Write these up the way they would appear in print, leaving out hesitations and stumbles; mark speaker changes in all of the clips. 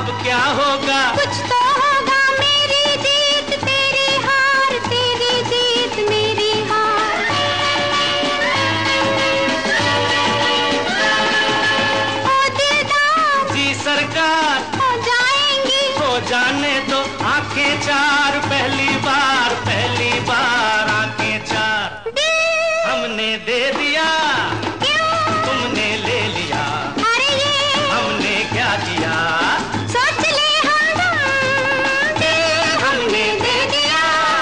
Speaker 1: अब क्या होगा?
Speaker 2: कुछ तो होगा, मेरी जीत तेरी हार, तेरी जीत मेरी हार। ओ दिलदार
Speaker 1: जी सरकार
Speaker 2: हो जाएंगी,
Speaker 1: हो जाने दो आंखें चार, पहली बार आंखें चार। हमने दे दिया, तुमने ले लिया,
Speaker 2: अरे ये
Speaker 1: हमने क्या किया?
Speaker 2: सोच ले हमदम, हमने दे दिया।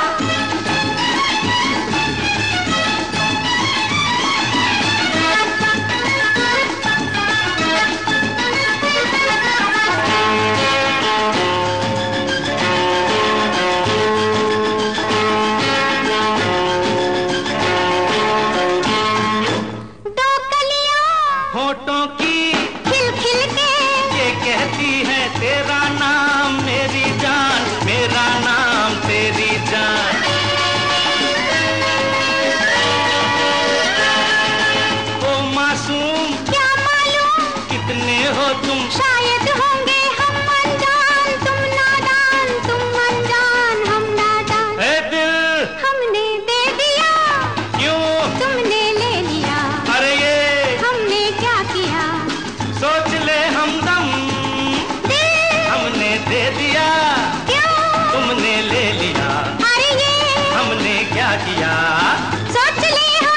Speaker 2: दो कलियां
Speaker 1: होठों की
Speaker 2: खिल खिल के
Speaker 1: ये कहती है तेरा नाम मेरी जान, मेरा नाम तेरी जान। ओ मासूम
Speaker 2: क्या मालूम,
Speaker 1: कितने हो तुम,
Speaker 2: शायद होंगे हम अनजान, तुम नादान, तुम अनजान, हम नादान।
Speaker 1: ए दिल
Speaker 2: हमने दे दिया,
Speaker 1: क्यों?
Speaker 2: तुमने ले लिया,
Speaker 1: अरे ये
Speaker 2: हमने क्या किया?
Speaker 1: सोच ले हमदम,
Speaker 2: दिल
Speaker 1: हमने दे दिया,
Speaker 2: क्यों?
Speaker 1: तुमने ले लिया,
Speaker 2: अरे ये
Speaker 1: हमने क्या किया?
Speaker 2: सोच ले